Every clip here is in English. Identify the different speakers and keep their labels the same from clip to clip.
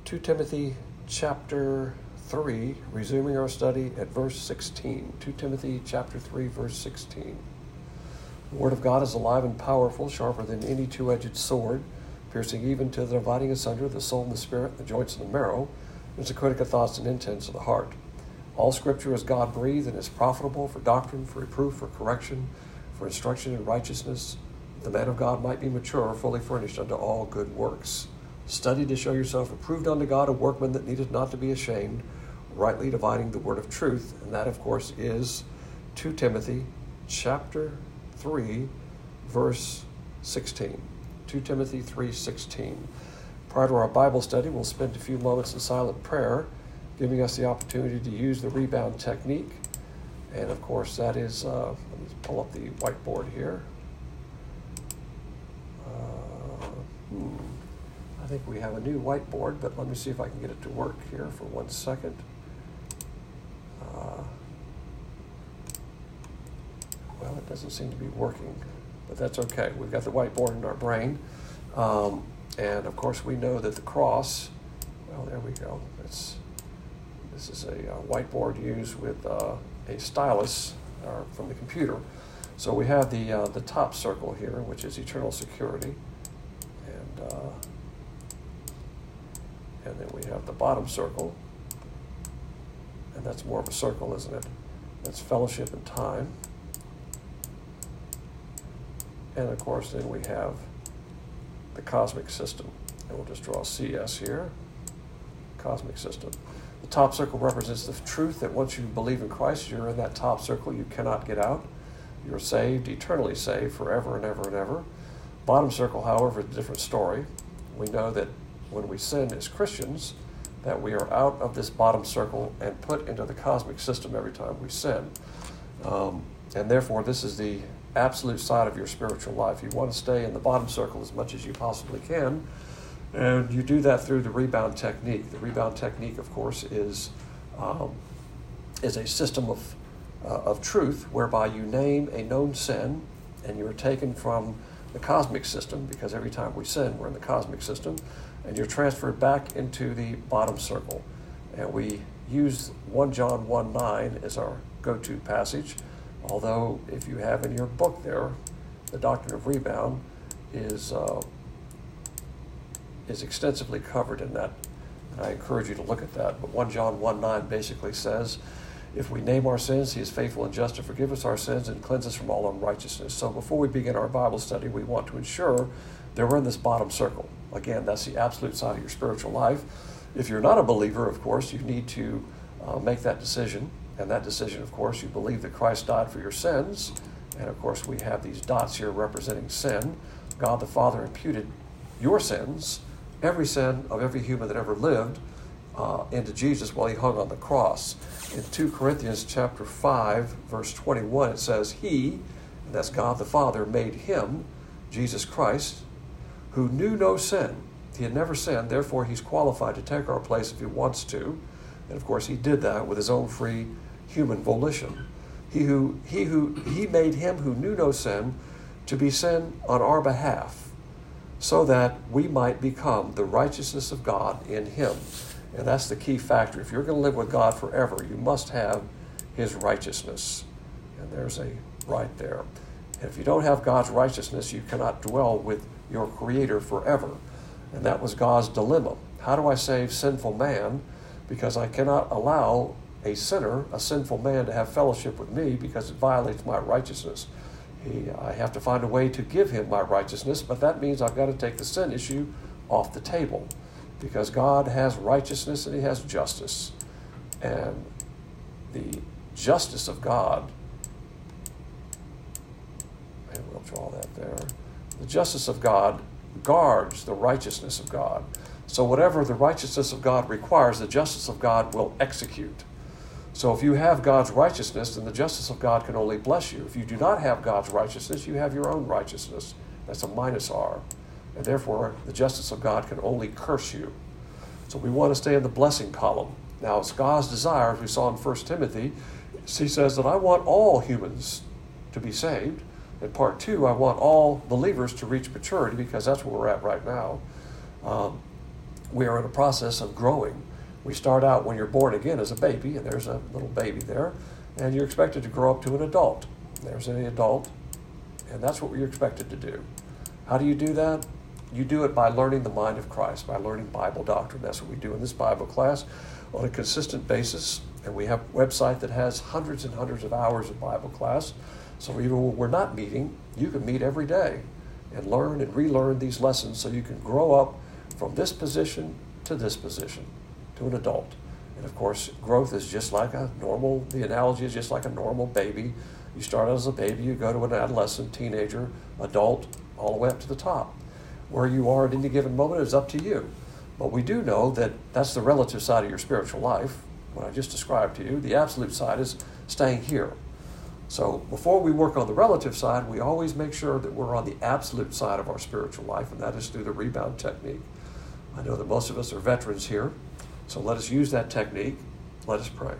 Speaker 1: 2 Timothy chapter 3, resuming our study at verse 16. 2 Timothy chapter 3, verse 16. The word of God is alive and powerful, sharper than any two-edged sword, piercing even to the dividing asunder the soul and the spirit, the joints and the marrow, and is a critic of thoughts and intents of the heart. All Scripture is God-breathed and is profitable for doctrine, for reproof, for correction, for instruction in righteousness, that the man of God might be mature, fully furnished unto all good works. Study to show yourself approved unto God, a workman that needeth not to be ashamed, rightly dividing the word of truth. And that, of course, is 2 Timothy chapter 3, verse 16. 2 Timothy 3:16. Prior to our Bible study, we'll spend a few moments in silent prayer, giving us the opportunity to use the rebound technique. And, of course, that is, let me pull up the whiteboard here. I think we have a new whiteboard, but let me see if I can get it to work here for 1 second. Well, it doesn't seem to be working, but that's okay. We've got the whiteboard in our brain. And, of course, we know that the cross, well, there we go. This is a whiteboard used with a stylus from the computer. So we have the top circle here, which is eternal security. And then we have the bottom circle, and that's more of a circle, isn't it? That's fellowship and time. And of course, then we have the cosmic system. And we'll just draw CS here, cosmic system. The top circle represents the truth that once you believe in Christ, you're in that top circle, you cannot get out. You're saved, eternally saved, forever and ever and ever. Bottom circle, however, is a different story. We know that when we sin as Christians, that we are out of this bottom circle and put into the cosmic system every time we sin. And therefore, this is the absolute side of your spiritual life. You want to stay in the bottom circle as much as you possibly can, and you do that through the rebound technique. The rebound technique, of course, is a system of truth whereby you name a known sin, and you're taken from the cosmic system, because every time we sin, we're in the cosmic system, and you're transferred back into the bottom circle. And we use 1 John 1:9 as our go-to passage, although if you have in your book there, the doctrine of rebound is extensively covered in that, and I encourage you to look at that. But 1 John 1:9 basically says, if we name our sins, he is faithful and just to forgive us our sins and cleanse us from all unrighteousness. So before we begin our Bible study, we want to ensure that we're in this bottom circle. Again, that's the absolute side of your spiritual life. If you're not a believer, of course, you need to make that decision. And that decision, of course, you believe that Christ died for your sins. And, of course, we have these dots here representing sin. God the Father imputed your sins, every sin of every human that ever lived, into Jesus while he hung on the cross. In 2 Corinthians chapter 5, verse 21, it says, He, and that's God the Father, made him, Jesus Christ, who knew no sin. He had never sinned, therefore he's qualified to take our place if he wants to. And of course he did that with his own free human volition. He made him who knew no sin to be sin on our behalf, so that we might become the righteousness of God in him. And that's the key factor. If you're going to live with God forever, you must have his righteousness. And there's a right there. And if you don't have God's righteousness, you cannot dwell with your Creator forever. And that was God's dilemma. How do I save sinful man? Because I cannot allow a sinner, a sinful man, to have fellowship with me because it violates my righteousness. I have to find a way to give him my righteousness, but that means I've got to take the sin issue off the table, because God has righteousness and he has justice. And the justice of God, and we'll draw that there, the justice of God guards the righteousness of God. So whatever the righteousness of God requires, the justice of God will execute. So if you have God's righteousness, then the justice of God can only bless you. If you do not have God's righteousness, you have your own righteousness. That's a minus R. And therefore, the justice of God can only curse you. So we want to stay in the blessing column. Now, it's God's desire, as we saw in 1 Timothy, he says that I want all humans to be saved. In part 2, I want all believers to reach maturity, because that's where we're at right now. we are in a process of growing. We start out when you're born again as a baby, and there's a little baby there, and you're expected to grow up to an adult. There's an adult, and that's what you're expected to do. How do you do that? You do it by learning the mind of Christ, by learning Bible doctrine. That's what we do in this Bible class on a consistent basis. And we have a website that has hundreds and hundreds of hours of Bible class. So even when we're not meeting, you can meet every day and learn and relearn these lessons so you can grow up from this position, to an adult. And of course, growth is just like the analogy is just like a normal baby. You start out as a baby, you go to an adolescent, teenager, adult, all the way up to the top. Where you are at any given moment is up to you. But we do know that that's the relative side of your spiritual life, what I just described to you. The absolute side is staying here. So before we work on the relative side, we always make sure that we're on the absolute side of our spiritual life, and that is through the rebound technique. I know that most of us are veterans here, so let us use that technique. Let us pray.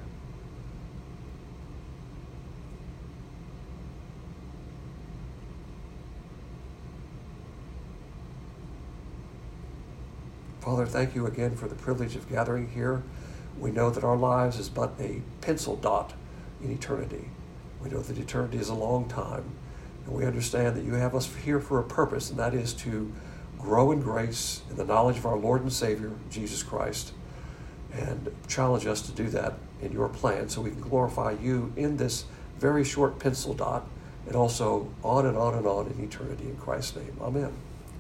Speaker 1: Father, thank you again for the privilege of gathering here. We know that our lives is but a pencil dot in eternity. We know that eternity is a long time, and we understand that you have us here for a purpose, and that is to grow in grace in the knowledge of our Lord and Savior, Jesus Christ, and challenge us to do that in your plan so we can glorify you in this very short pencil dot, and also on and on and on in eternity in Christ's name. Amen.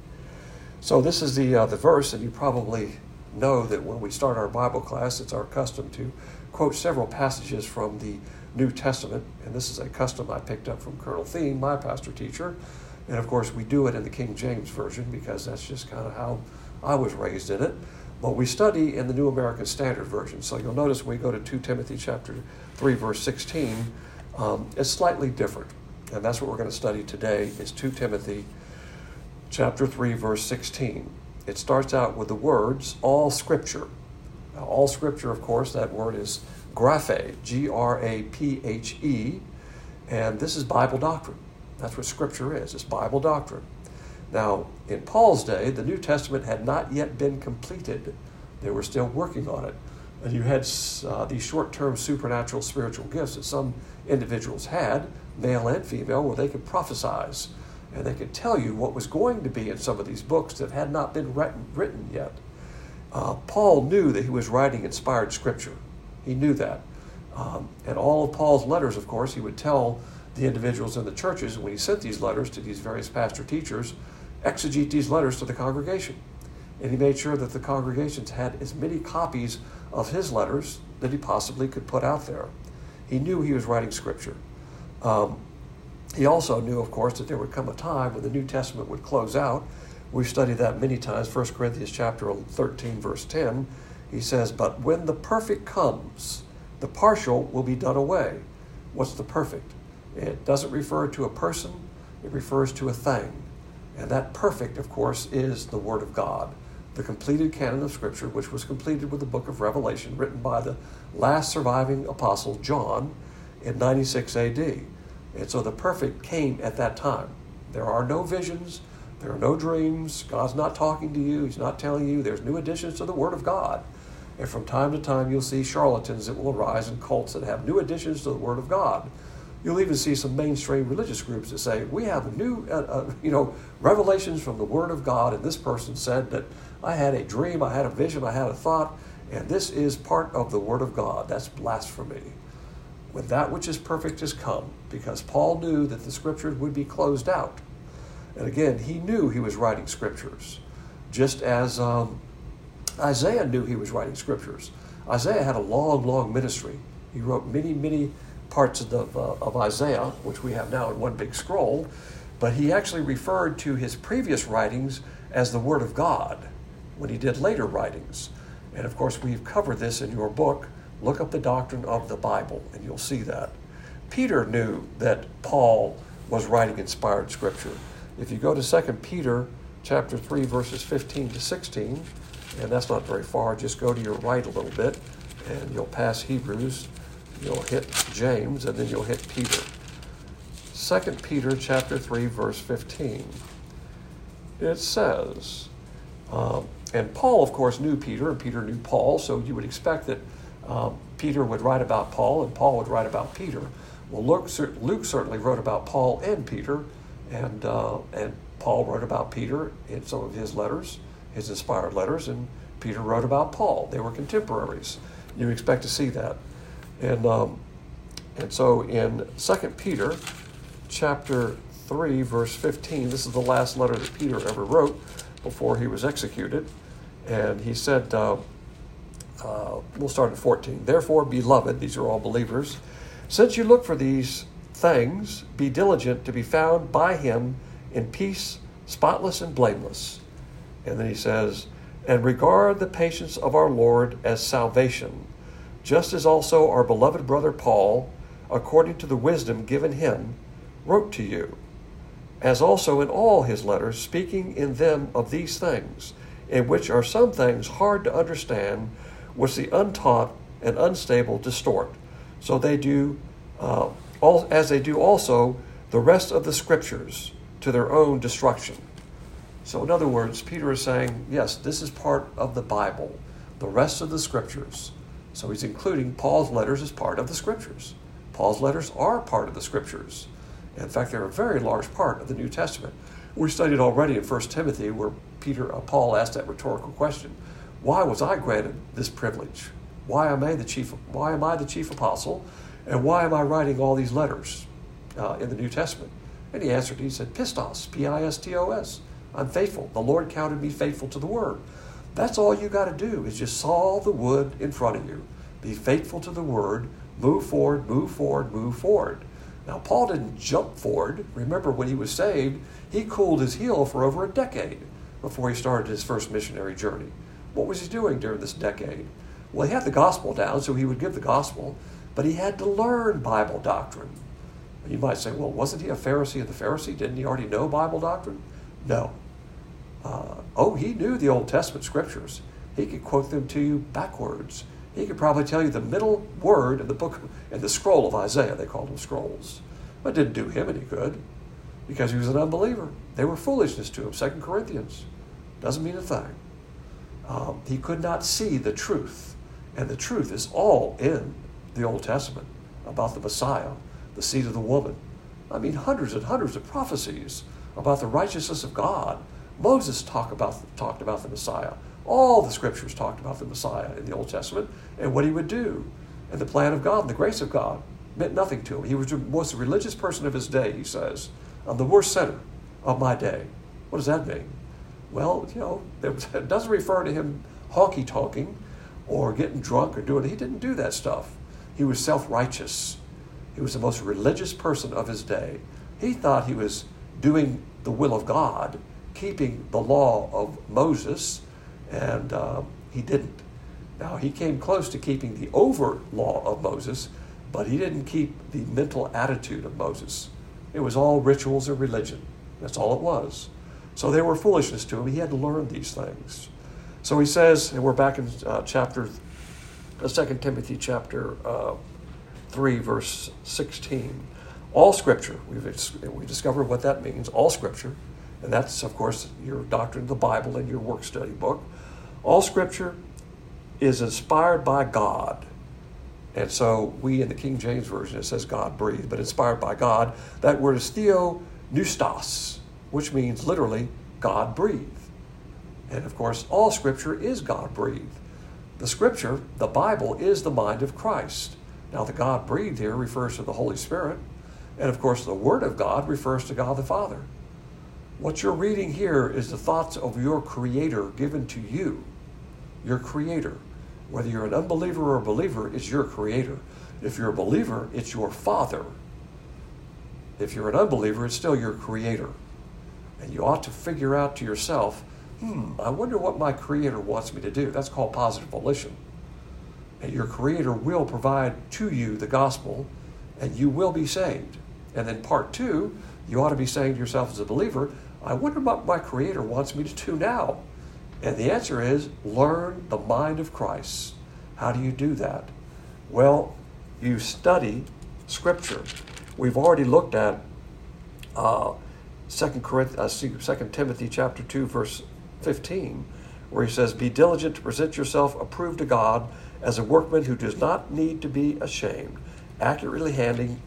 Speaker 1: So this is the verse, and you probably know that when we start our Bible class, it's our custom to quote several passages from the New Testament, and this is a custom I picked up from Colonel Thien, my pastor teacher, and of course we do it in the King James Version because that's just kind of how I was raised in it, but we study in the New American Standard Version. So you'll notice when we go to 2 Timothy chapter 3, verse 16, it's slightly different, and that's what we're going to study today is 2 Timothy chapter 3, verse 16. It starts out with the words, all Scripture. Now, all Scripture, of course, that word is graphe, G-R-A-P-H-E, and this is Bible doctrine. That's what Scripture is. It's Bible doctrine. Now, in Paul's day, the New Testament had not yet been completed. They were still working on it. And you had these short-term supernatural spiritual gifts that some individuals had, male and female, where they could prophesize. And they could tell you what was going to be in some of these books that had not been written yet. Paul knew that he was writing inspired Scripture. He knew that. And all of Paul's letters, of course, he would tell the individuals in the churches, when he sent these letters to these various pastor teachers, exegete these letters to the congregation. And he made sure that the congregations had as many copies of his letters that he possibly could put out there. He knew he was writing Scripture. He also knew, of course, that there would come a time when the New Testament would close out. We've studied that many times. 1 Corinthians chapter 13, verse 10, he says, but when the perfect comes, the partial will be done away. What's the perfect? It doesn't refer to a person. It refers to a thing. And that perfect, of course, is the Word of God, the completed canon of Scripture, which was completed with the book of Revelation, written by the last surviving apostle, John, in 96 A.D., and so the perfect came at that time. There are no visions. There are no dreams. God's not talking to you. He's not telling you. There's new additions to the Word of God. And from time to time, you'll see charlatans that will arise and cults that have new additions to the Word of God. You'll even see some mainstream religious groups that say, we have new, revelations from the Word of God, and this person said that I had a dream, I had a vision, I had a thought, and this is part of the Word of God. That's blasphemy. When that which is perfect has come, because Paul knew that the Scriptures would be closed out. And again, he knew he was writing Scriptures, just as Isaiah knew he was writing Scriptures. Isaiah had a long, long ministry. He wrote many, many parts of Isaiah, which we have now in one big scroll, but he actually referred to his previous writings as the Word of God when he did later writings. And of course, we've covered this in your book. Look up the doctrine of the Bible, and you'll see that. Peter knew that Paul was writing inspired Scripture. If you go to 2 Peter chapter 3, verses 15 to 16, and that's not very far, just go to your right a little bit, and you'll pass Hebrews, you'll hit James, and then you'll hit Peter. 2 Peter chapter 3, verse 15. It says, And Paul, of course, knew Peter, and Peter knew Paul, so you would expect that Peter would write about Paul, and Paul would write about Peter. Well, Luke certainly wrote about Paul and Peter, and Paul wrote about Peter in some of his letters, his inspired letters, and Peter wrote about Paul. They were contemporaries. You expect to see that. And so in 2 Peter chapter 3, verse 15, this is the last letter that Peter ever wrote before he was executed. And he said, we'll start at 14. Therefore, beloved, these are all believers, since you look for these things, be diligent to be found by him in peace, spotless and blameless. And then he says, and regard the patience of our Lord as salvation, just as also our beloved brother Paul, according to the wisdom given him, wrote to you, as also in all his letters, speaking in them of these things, in which are some things hard to understand, which the untaught and unstable distort. So they do, as they do also the rest of the scriptures, to their own destruction. So in other words, Peter is saying, yes, this is part of the Bible, the rest of the scriptures. So he's including Paul's letters as part of the scriptures. Paul's letters are part of the scriptures. In fact, they're a very large part of the New Testament. We studied already in 1 Timothy where Paul asked that rhetorical question. Why was I granted this privilege? Why am I the chief apostle? And why am I writing all these letters in the New Testament? And he answered, he said, pistos, P-I-S-T-O-S. I'm faithful. The Lord counted me faithful to the word. That's all you got to do is just saw the wood in front of you. Be faithful to the word. Move forward, move forward, move forward. Now, Paul didn't jump forward. Remember, when he was saved, he cooled his heel for over a decade before he started his first missionary journey. What was he doing during this decade? Well, he had the gospel down, so he would give the gospel, but he had to learn Bible doctrine. You might say, well, wasn't he a Pharisee of the Pharisee? Didn't he already know Bible doctrine? No. He knew the Old Testament scriptures. He could quote them to you backwards. He could probably tell you the middle word in the book, in the scroll of Isaiah. They called them scrolls. But it didn't do him any good because he was an unbeliever. They were foolishness to him. 2 Corinthians doesn't mean a thing. He could not see the truth. And the truth is all in the Old Testament about the Messiah, the seed of the woman. I mean, hundreds and hundreds of prophecies about the righteousness of God. Moses talked about the Messiah. All the scriptures talked about the Messiah in the Old Testament and what he would do. And the plan of God and the grace of God meant nothing to him. He was the most religious person of his day, he says. I'm the worst sinner of my day. What does that mean? Well, it doesn't refer to him honky-tonking or getting drunk or doing it. He didn't do that stuff. He was self-righteous. He was the most religious person of his day. He thought he was doing the will of God, keeping the law of Moses, and he didn't. Now, he came close to keeping the overt law of Moses, but he didn't keep the mental attitude of Moses. It was all rituals and religion. That's all it was. So they were foolishness to him. He had to learn these things. So he says, and we're back in 2 Timothy chapter 3, verse 16. All Scripture, we discovered what that means, all Scripture, and that's, of course, your doctrine of the Bible and your work study book. All Scripture is inspired by God. And so we, in the King James Version, it says God breathed, but inspired by God. That word is theopneustos, which means literally God breathed. And, of course, all Scripture is God breathed. The Scripture, the Bible, is the mind of Christ. Now, the God breathed here refers to the Holy Spirit. And, of course, the Word of God refers to God the Father. What you're reading here is the thoughts of your Creator given to you. Your Creator. Whether you're an unbeliever or a believer, it's your Creator. If you're a believer, it's your Father. If you're an unbeliever, it's still your Creator. And you ought to figure out to yourself, I wonder what my Creator wants me to do. That's called positive volition. And your Creator will provide to you the gospel, and you will be saved. And then part 2, you ought to be saying to yourself as a believer, I wonder what my Creator wants me to do now. And the answer is, learn the mind of Christ. How do you do that? Well, you study Scripture. We've already looked at 2 Timothy chapter 2, verse 15, where he says, "Be diligent to present yourself approved to God as a workman who does not need to be ashamed, accurately handling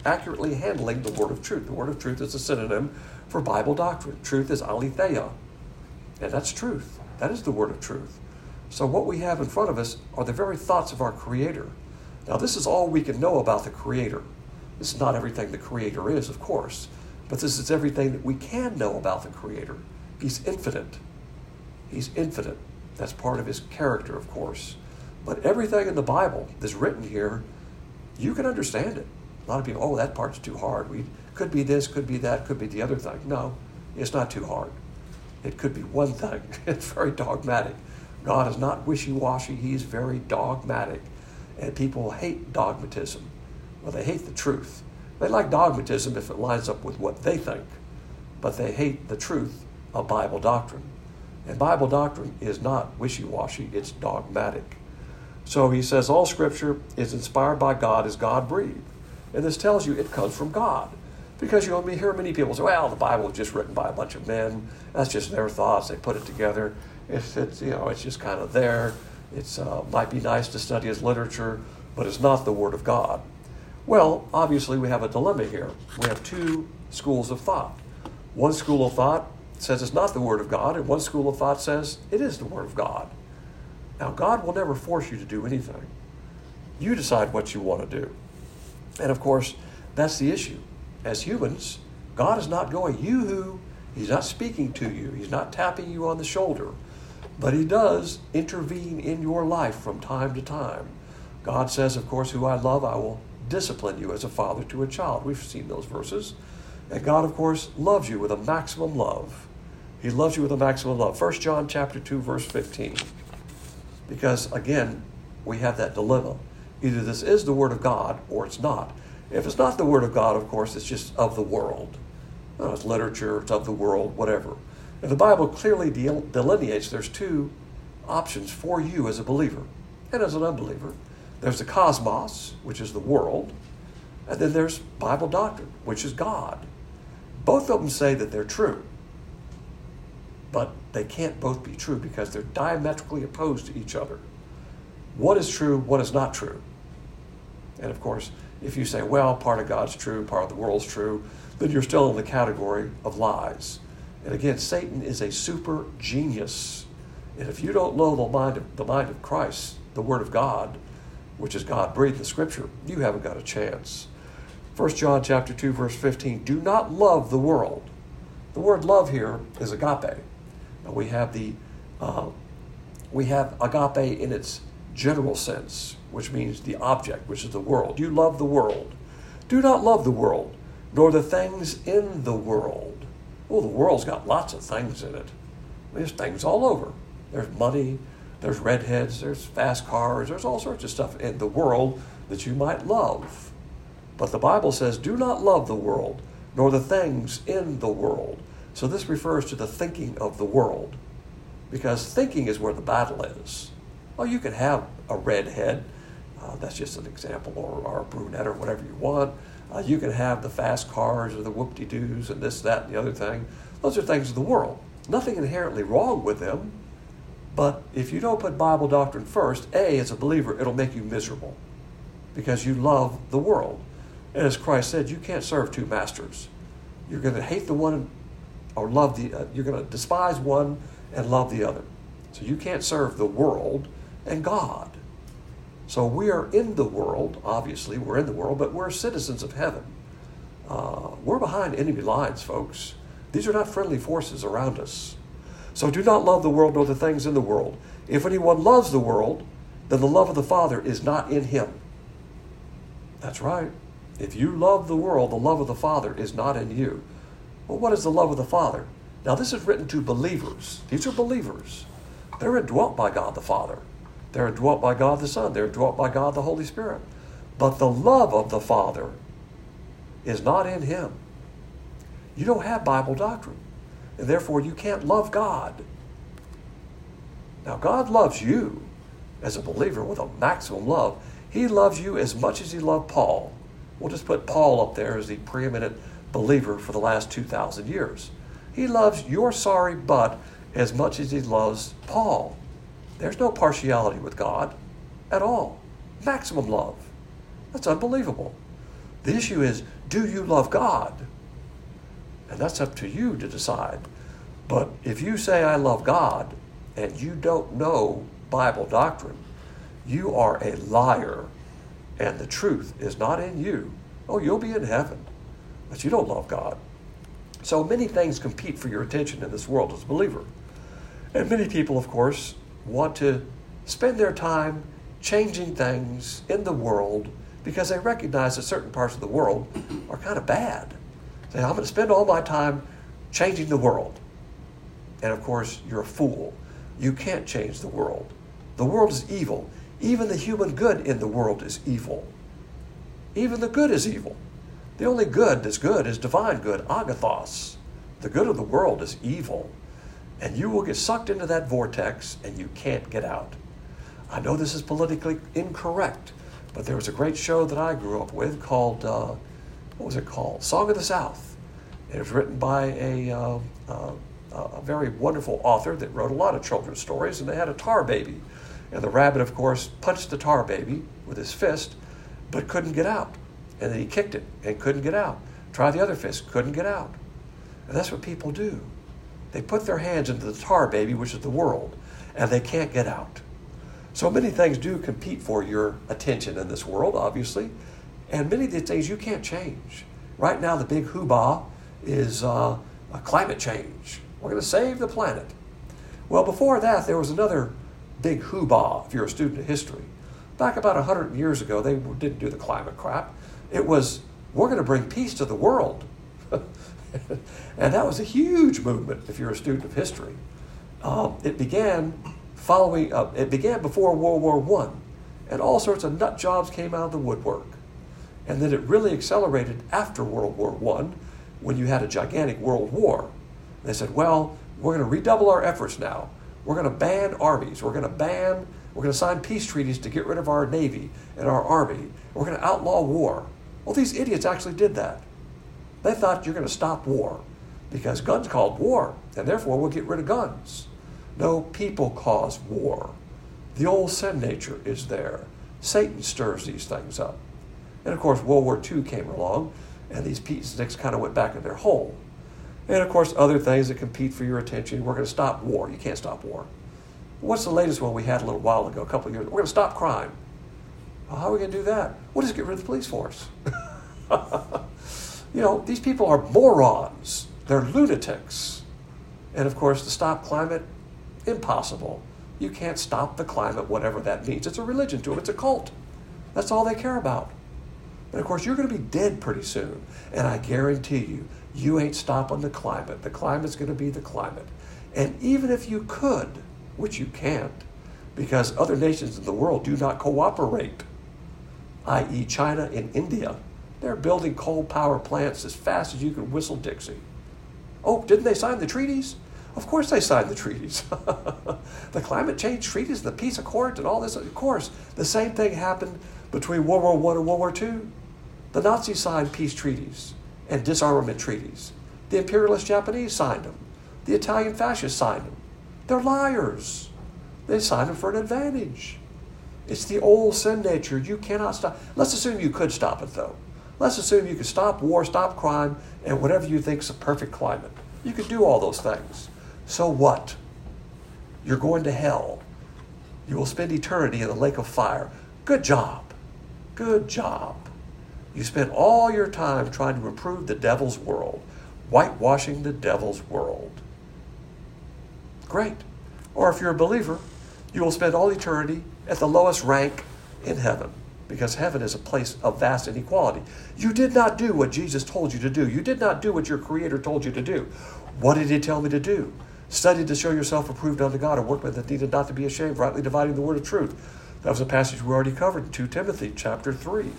Speaker 1: the word of truth." The word of truth is a synonym for Bible doctrine. Truth is aletheia, and that's truth. That is the word of truth. So what we have in front of us are the very thoughts of our Creator. Now, this is all we can know about the Creator. This is not everything the Creator is, of course, but this is everything that we can know about the Creator. He's infinite. He's infinite. That's part of his character, of course. But everything in the Bible that's written here, you can understand it. A lot of people, oh, that part's too hard. Could be this, could be that, could be the other thing. No, it's not too hard. It could be one thing. It's very dogmatic. God is not wishy-washy. He's very dogmatic. And people hate dogmatism. Well, they hate the truth. They like dogmatism if it lines up with what they think. But they hate the truth of Bible doctrine. And Bible doctrine is not wishy-washy. It's dogmatic. So he says all Scripture is inspired by God, is God-breathed. And this tells you it comes from God. Because you hear many people say, well, the Bible was just written by a bunch of men. That's just their thoughts. They put it together. It's just kind of there. It might be nice to study as literature, but it's not the Word of God. Well, obviously we have a dilemma here. We have two schools of thought. One school of thought says it's not the Word of God, and one school of thought says it is the Word of God. Now, God will never force you to do anything. You decide what you want to do. And of course, that's the issue. As humans, God is not going, yoo-hoo. He's not speaking to you. He's not tapping you on the shoulder. But he does intervene in your life from time to time. God says, of course, who I love, I will discipline you as a father to a child. We've seen those verses. And God, of course, loves you with a maximum love. He loves you with a maximum love. 1 John chapter 2, verse 15. Because, again, we have that dilemma. Either this is the Word of God or it's not. If it's not the Word of God, of course, it's just of the world. It's literature, it's of the world, whatever. And the Bible clearly delineates there's two options for you as a believer and as an unbeliever. There's the cosmos, which is the world, and then there's Bible doctrine, which is God. Both of them say that they're true, but they can't both be true because they're diametrically opposed to each other. What is true, what is not true? And of course, if you say, well, part of God's true, part of the world's true, then you're still in the category of lies. And again, Satan is a super genius. And if you don't know the mind of Christ, the Word of God, which is God breathed the Scripture, you haven't got a chance. 1 John chapter 2, verse 15, do not love the world. The word love here is agape. Now we have agape in its general sense, which means the object, which is the world. You love the world. Do not love the world, nor the things in the world. Well, the world's got lots of things in it. There's things all over. There's money, there's redheads, there's fast cars, there's all sorts of stuff in the world that you might love. But the Bible says, do not love the world, nor the things in the world. So this refers to the thinking of the world, because thinking is where the battle is. Oh, you can have a redhead, that's just an example, or a brunette, or whatever you want. You can have the fast cars, or the whoop-de-doos, and this, that, and the other thing. Those are things of the world. Nothing inherently wrong with them, but if you don't put Bible doctrine first, as a believer, it'll make you miserable, because you love the world. And as Christ said, you can't serve two masters. You're going to hate the one or love the you're going to despise one and love the other. So you can't serve the world and God. So we are in the world, obviously we're in the world, but we're citizens of heaven. We're behind enemy lines, folks. These are not friendly forces around us. So do not love the world nor the things in the world. If anyone loves the world, then the love of the Father is not in him. That's right. If you love the world, the love of the Father is not in you. Well, what is the love of the Father? Now, this is written to believers. These are believers. They're indwelt by God the Father. They're indwelt by God the Son. They're indwelt by God the Holy Spirit. But the love of the Father is not in him. You don't have Bible doctrine, and therefore you can't love God. Now, God loves you as a believer with a maximum love. He loves you as much as he loved Paul. We'll just put Paul up there as the preeminent believer for the last 2,000 years. He loves your sorry butt as much as he loves Paul. There's no partiality with God at all. Maximum love. That's unbelievable. The issue is, do you love God? And that's up to you to decide. But if you say, I love God, and you don't know Bible doctrine, you are a liar, and the truth is not in you. Oh, you'll be in heaven, but you don't love God. So many things compete for your attention in this world as a believer. And many people, of course, want to spend their time changing things in the world because they recognize that certain parts of the world are kind of bad. Say, I'm going to spend all my time changing the world. And of course, you're a fool. You can't change the world. The world is evil. Even the human good in the world is evil. Even the good is evil. The only good that's good is divine good, agathos. The good of the world is evil. And you will get sucked into that vortex and you can't get out. I know this is politically incorrect, but there was a great show that I grew up with called, what was it called? Song of the South. It was written by a very wonderful author that wrote a lot of children's stories, and they had a tar baby. And the rabbit, of course, punched the tar baby with his fist, but couldn't get out. And then he kicked it and couldn't get out. Tried the other fist, couldn't get out. And that's what people do. They put their hands into the tar baby, which is the world, and they can't get out. So many things do compete for your attention in this world, obviously, and many of the things you can't change. Right now, the big hoobah is a climate change. We're going to save the planet. Well, before that, there was another big hoobah, if you're a student of history. Back about 100 years ago, they didn't do the climate crap. It was, we're going to bring peace to the world. And that was a huge movement, if you're a student of history. It began before World War I, and all sorts of nut jobs came out of the woodwork. And then it really accelerated after World War I, when you had a gigantic world war. They said, well, we're going to redouble our efforts now. We're going to ban armies. We're going to sign peace treaties to get rid of our Navy and our Army. We're going to outlaw war. Well, these idiots actually did that. They thought you're going to stop war because guns called war, and therefore we'll get rid of guns. No, people cause war. The old sin nature is there. Satan stirs these things up. And of course, World War II came along, and these peaceniks kind of went back in their hole. And of course, other things that compete for your attention. We're going to stop war. You can't stop war. What's the latest one we had a little while ago, a couple of years ago? We're going to stop crime. Well, how are we going to do that? We'll just get rid of the police force. These people are morons. They're lunatics. And of course, to stop climate, impossible. You can't stop the climate, whatever that means. It's a religion to them. It's a cult. That's all they care about. And of course, you're going to be dead pretty soon. And I guarantee you, you ain't stopping the climate. The climate's going to be the climate. And even if you could, which you can't, because other nations in the world do not cooperate, i.e. China and India, they're building coal power plants as fast as you can whistle Dixie. Oh, didn't they sign the treaties? Of course they signed the treaties. The climate change treaties, the peace accords and all this, of course. The same thing happened between World War I and World War II. The Nazis signed peace treaties and disarmament treaties. The imperialist Japanese signed them. The Italian fascists signed them. They're liars. They signed them for an advantage. It's the old sin nature. You cannot stop. Let's assume you could stop it, though. Let's assume you could stop war, stop crime, and whatever you think is a perfect climate. You could do all those things. So what? You're going to hell. You will spend eternity in the lake of fire. Good job. Good job. You spent all your time trying to improve the devil's world, whitewashing the devil's world. Great. Or if you're a believer, you will spend all eternity at the lowest rank in heaven, because heaven is a place of vast inequality. You did not do what Jesus told you to do. You did not do what your Creator told you to do. What did He tell me to do? Study to show yourself approved unto God, a workman that needed not to be ashamed, rightly dividing the word of truth. That was a passage we already covered in 2 Timothy chapter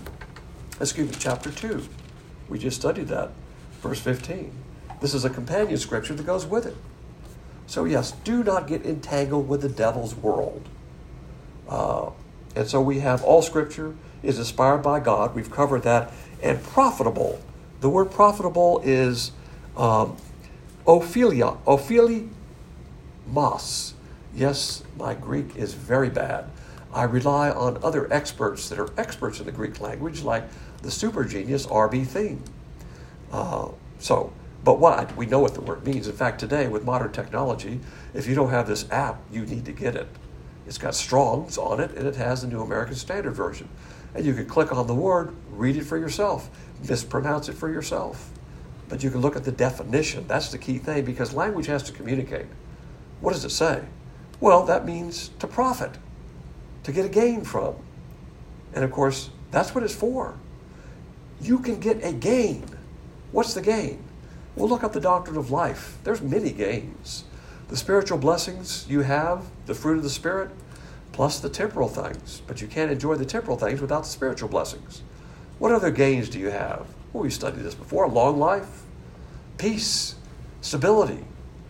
Speaker 1: 2. We just studied that, verse 15. This is a companion scripture that goes with it. So yes, do not get entangled with the devil's world. And so we have all scripture is inspired by God. We've covered that. And profitable. The word profitable is ophelia, mas. Yes, my Greek is very bad. I rely on other experts that are experts in the Greek language, like the super genius R.B. Thieme. But what we know what the word means. In fact, today with modern technology, if you don't have this app, you need to get it. It's got Strong's on it, and it has the New American Standard Version. And you can click on the word, read it for yourself, mispronounce it for yourself. But you can look at the definition. That's the key thing, because language has to communicate. What does it say? Well, that means to profit, to get a gain from. And of course, that's what it's for. You can get a gain. What's the gain? Well, look up the doctrine of life. There's many gains. The spiritual blessings you have, the fruit of the Spirit, plus the temporal things. But you can't enjoy the temporal things without the spiritual blessings. What other gains do you have? Well, we studied this before. Long life, peace, stability,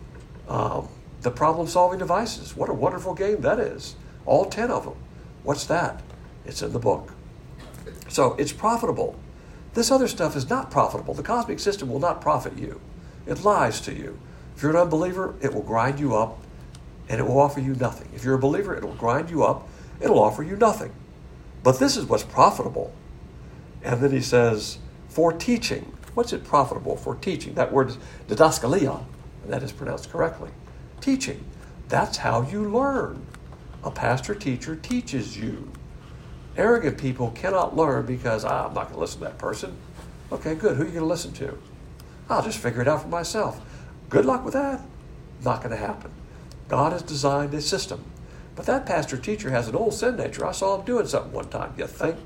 Speaker 1: the problem-solving devices. What a wonderful game that is. All 10 of them. What's that? It's in the book. So it's profitable. This other stuff is not profitable. The cosmic system will not profit you. It lies to you. If you're an unbeliever, it will grind you up and it will offer you nothing. If you're a believer, it will grind you up. It'll offer you nothing. But this is what's profitable. And then he says, for teaching. What's it profitable for teaching? That word is didaskalia, and that is pronounced correctly. Teaching. That's how you learn. A pastor-teacher teaches you. Arrogant people cannot learn because, I'm not going to listen to that person. Okay, good. Who are you going to listen to? I'll just figure it out for myself. Good luck with that. Not going to happen. God has designed a system. But that pastor-teacher has an old sin nature. I saw him doing something one time. You think?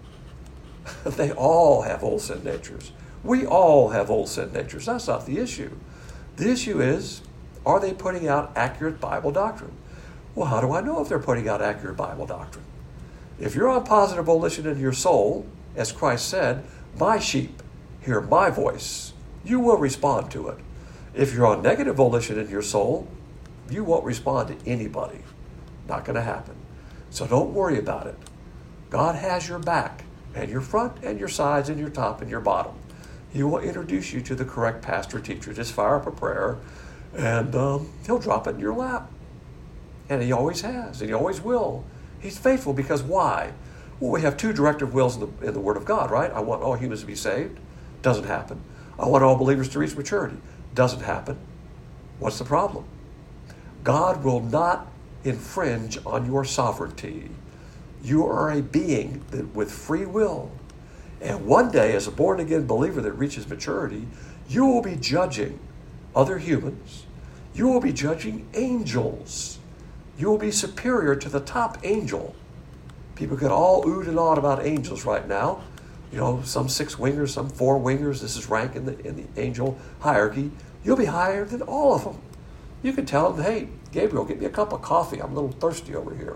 Speaker 1: They all have old sin natures. We all have old sin natures. That's not the issue. The issue is, are they putting out accurate Bible doctrine? Well, how do I know if they're putting out accurate Bible doctrine? If you're on positive volition in your soul, as Christ said, my sheep hear my voice, you will respond to it. If you're on negative volition in your soul, you won't respond to anybody. Not going to happen. So don't worry about it. God has your back, and your front, and your sides, and your top, and your bottom. He will introduce you to the correct pastor teacher. Just fire up a prayer, and he'll drop it in your lap. And he always has, and he always will. He's faithful because why? Well, we have two directive wills in the Word of God, right? I want all humans to be saved. Doesn't happen. I want all believers to reach maturity. Doesn't happen. What's the problem? God will not infringe on your sovereignty. You are a being with free will. And one day, as a born-again believer that reaches maturity, you will be judging other humans. You will be judging angels. You will be superior to the top angel. People get all oohed and awed about angels right now. You know, some 6-wingers, some 4-wingers. This is rank in the angel hierarchy. You'll be higher than all of them. You can tell them, hey, Gabriel, get me a cup of coffee. I'm a little thirsty over here.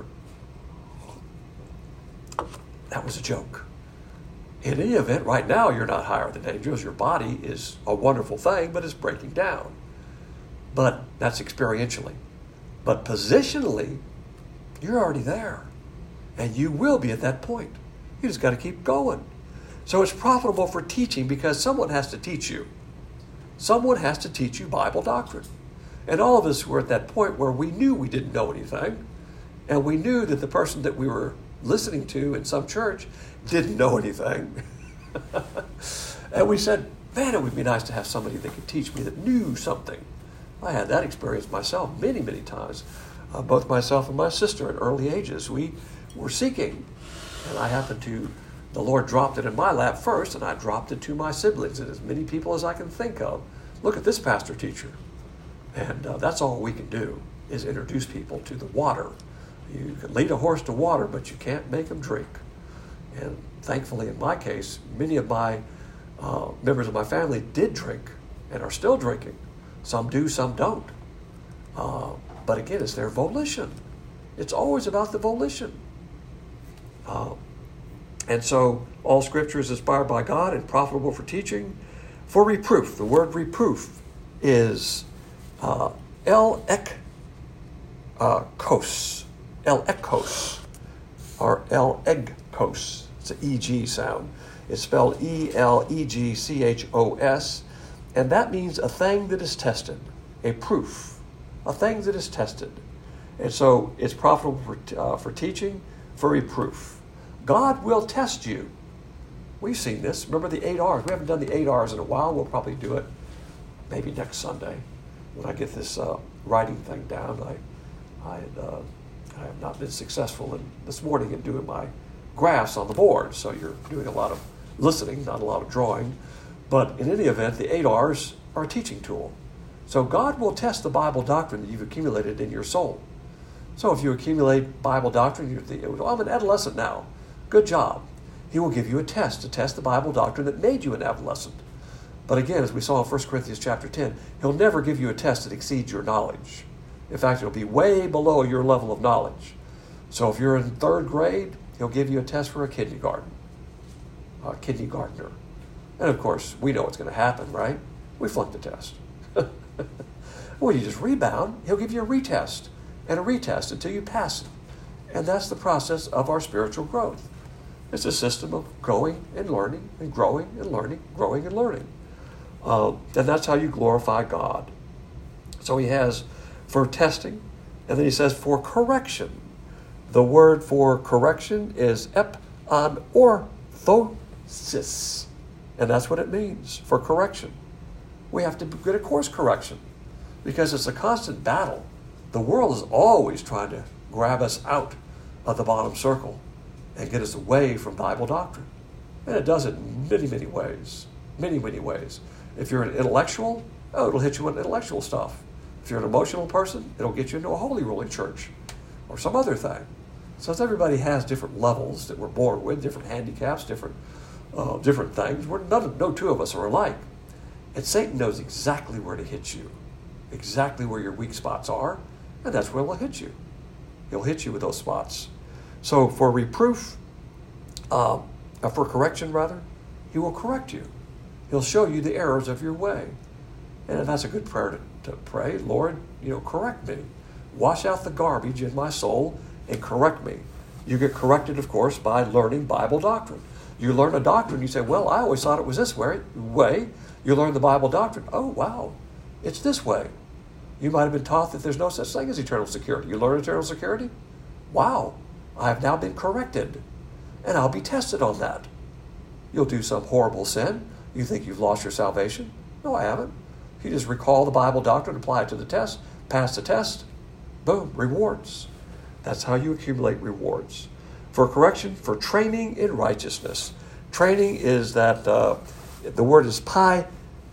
Speaker 1: That was a joke. In any event, right now, you're not higher than angels. Your body is a wonderful thing, but it's breaking down. But that's experientially. But positionally, you're already there. And you will be at that point. You just got to keep going. So it's profitable for teaching because someone has to teach you. Someone has to teach you Bible doctrine. And all of us were at that point where we knew we didn't know anything. And we knew that the person that we were listening to in some church didn't know anything. And we said, man, it would be nice to have somebody that could teach me that knew something. I had that experience myself many, many times. Both myself and my sister at early ages, we were seeking. And I happened to, the Lord dropped it in my lap first, and I dropped it to my siblings and as many people as I can think of. Look at this pastor teacher. And that's all we can do is introduce people to the water. You can lead a horse to water, but you can't make him drink. And thankfully, in my case, many of my members of my family did drink and are still drinking. Some do, some don't. But again, it's their volition. It's always about the volition. And so all Scripture is inspired by God and profitable for teaching, for reproof. The word reproof is el-ekos, or el-egkos. It's an E-G sound. It's spelled E-L-E-G-C-H-O-S, and that means a thing that is tested, a proof, a thing that is tested. And so it's profitable for teaching, for reproof. God will test you. We've seen this. Remember the 8 R's. We haven't done the 8 R's in a while. We'll probably do it maybe next Sunday when I get this writing thing down. I have not been successful this morning in doing my graphs on the board. So you're doing a lot of listening, not a lot of drawing. But in any event, the 8 R's are a teaching tool. So God will test the Bible doctrine that you've accumulated in your soul. So if you accumulate Bible doctrine, you think, well, I'm an adolescent now. Good job. He will give you a test to test the Bible doctrine that made you an adolescent. But again, as we saw in 1 Corinthians chapter 10, he'll never give you a test that exceeds your knowledge. In fact, it'll be way below your level of knowledge. So if you're in 3rd grade, he'll give you a test for a kindergartner. And of course, we know what's going to happen, right? We flunk the test. Well, you just rebound. He'll give you a retest and a retest until you pass it. And that's the process of our spiritual growth. It's a system of growing and learning and growing and learning, growing and learning. And that's how you glorify God. So he has for testing, and then he says for correction. The word for correction is epanorthosis. And that's what it means, for correction. We have to get a course correction because it's a constant battle. The world is always trying to grab us out of the bottom circle and get us away from Bible doctrine. And it does it in many, many ways. Many, many ways. If you're an intellectual, it'll hit you with intellectual stuff. If you're an emotional person, it'll get you into a holy ruling church or some other thing. So everybody has different levels that we're born with, different handicaps, different things. No two of us are alike. And Satan knows exactly where to hit you, exactly where your weak spots are, and that's where he'll hit you. He'll hit you with those spots. So for reproof, for correction rather, he will correct you. He'll show you the errors of your way. And that's a good prayer to pray. Lord, correct me. Wash out the garbage in my soul and correct me. You get corrected, of course, by learning Bible doctrine. You learn a doctrine, you say, well, I always thought it was this way. You learn the Bible doctrine. Oh, wow, it's this way. You might have been taught that there's no such thing as eternal security. You learn eternal security? Wow, I have now been corrected, and I'll be tested on that. You'll do some horrible sin. You think you've lost your salvation? No, I haven't. You just recall the Bible doctrine, apply it to the test, pass the test, boom, rewards. That's how you accumulate rewards. For correction, for training in righteousness. Training is that, the word is paideia.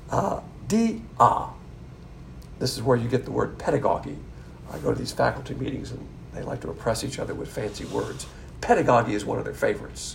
Speaker 1: This is where you get the word pedagogy. I go to these faculty meetings and they like to impress each other with fancy words. Pedagogy is one of their favorites.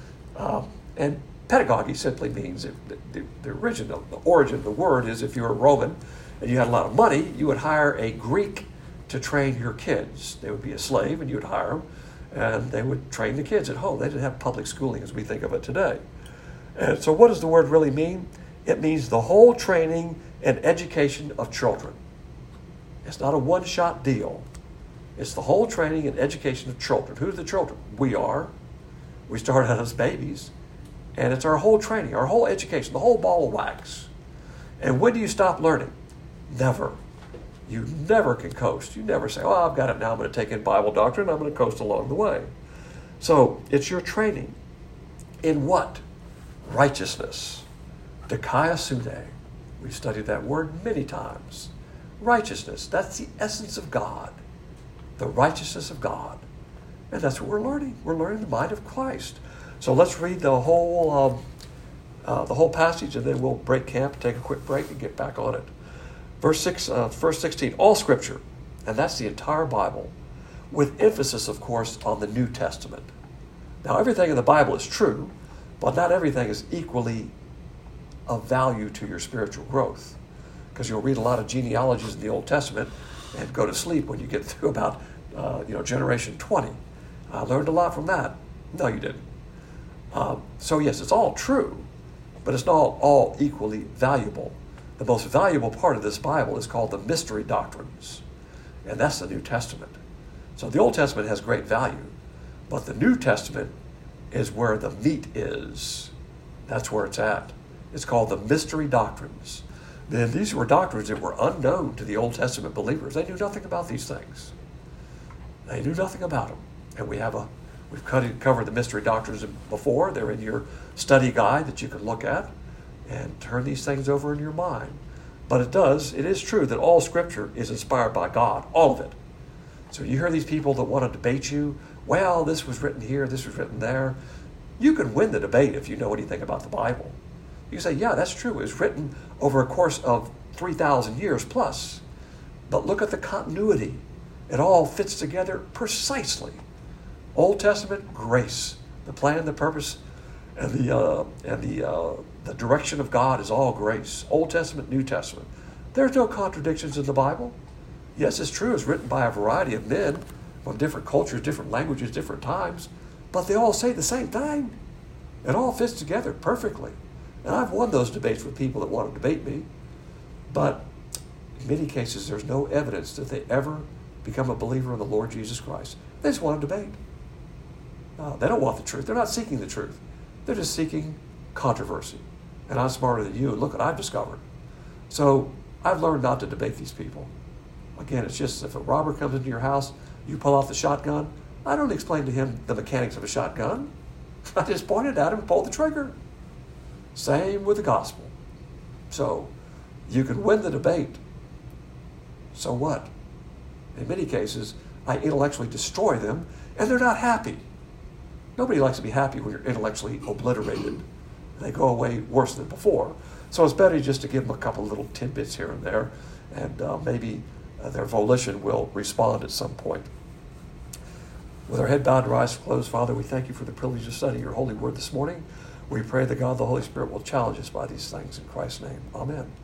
Speaker 1: And pedagogy simply means, the origin of the word is if you were Roman and you had a lot of money, you would hire a Greek to train your kids. They would be a slave and you would hire them, and they would train the kids at home. They didn't have public schooling as we think of it today. And so what does the word really mean? It means the whole training and education of children. It's not a one-shot deal. It's the whole training and education of children. Who are the children? We are. We start out as babies. And it's our whole training, our whole education, the whole ball of wax. And when do you stop learning? Never. You never can coast. You never say, oh, I've got it now. I'm going to take in Bible doctrine. I'm going to coast along the way. So it's your training. In what? Righteousness. Dikaiosune. We've studied that word many times. Righteousness. That's the essence of God. The righteousness of God. And that's what we're learning. We're learning the mind of Christ. So let's read the whole passage, and then we'll break camp, take a quick break, and get back on it. Verse 16, all Scripture, and that's the entire Bible, with emphasis, of course, on the New Testament. Now, everything in the Bible is true, but not everything is equally of value to your spiritual growth, because you'll read a lot of genealogies in the Old Testament and go to sleep when you get through about generation 20. I learned a lot from that. No, you didn't. So yes, it's all true, but it's not all equally valuable. The most valuable part of this Bible is called the mystery doctrines, and that's the New Testament. So the Old Testament has great value, but the New Testament is where the meat is. That's where it's at. It's called the mystery doctrines. Then these were doctrines that were unknown to the Old Testament believers. They knew nothing about these things. They knew nothing about them. And we've covered the mystery doctrines before. They're in your study guide that you can look at and turn these things over in your mind. But it is true that all Scripture is inspired by God, all of it. So you hear these people that want to debate you, well, this was written here, this was written there. You can win the debate if you know anything about the Bible. You say, yeah, that's true. It was written over a course of 3,000 years plus. But look at the continuity. It all fits together precisely. Old Testament, grace. The plan, the purpose, and the direction of God is all grace. Old Testament, New Testament. There's no contradictions in the Bible. Yes, it's true. It's written by a variety of men from different cultures, different languages, different times. But they all say the same thing. It all fits together perfectly. And I've won those debates with people that want to debate me. But in many cases, there's no evidence that they ever become a believer in the Lord Jesus Christ. They just want to debate. No, they don't want the truth. They're not seeking the truth. They're just seeking controversy. And I'm smarter than you, and look what I've discovered. So I've learned not to debate these people. Again, it's just if a robber comes into your house, you pull out the shotgun. I don't explain to him the mechanics of a shotgun. I just pointed at him and pulled the trigger. Same with the gospel. So you can win the debate. So what? In many cases, I intellectually destroy them, and they're not happy. Nobody likes to be happy when you're intellectually obliterated. They go away worse than before. So it's better just to give them a couple little tidbits here and there, and maybe their volition will respond at some point. With our head bowed and our eyes closed, Father, we thank you for the privilege of studying your holy word this morning. We pray that God the Holy Spirit will challenge us by these things in Christ's name. Amen.